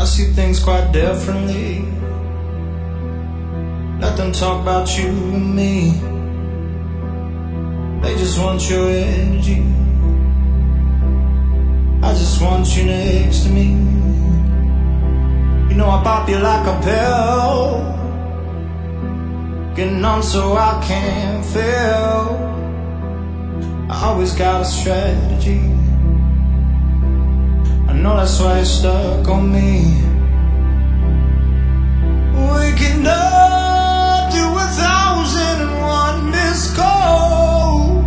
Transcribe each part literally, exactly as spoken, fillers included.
I see things quite differently. Let them talk about you and me. They just want your energy. I just want you next to me. You know I pop you like a pill, getting on so I can't feel. I always got a strategy. I know that's why you're stuck on me. Waking up to a thousand and one missed calls,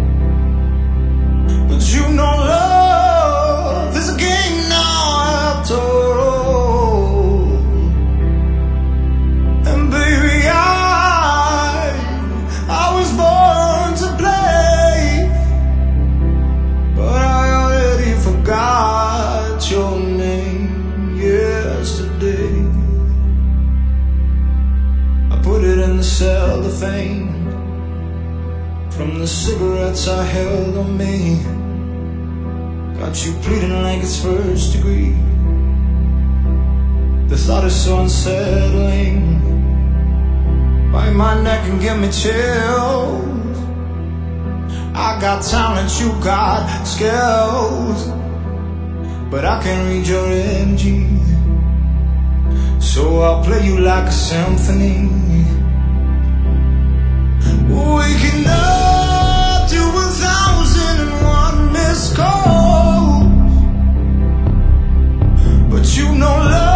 but you know love is a game now after all. And baby, I I was born to play, but I already forgot your name yesterday. Put it in the cellophane from the cigarettes I held on me. Got you bleeding like it's first degree. The thought is so unsettling. Bite my neck and give me chills. I got talent, you got skills, but I can't read your energy. So I'll play you like a symphony. Waking up to a thousand and one missed calls, but you know love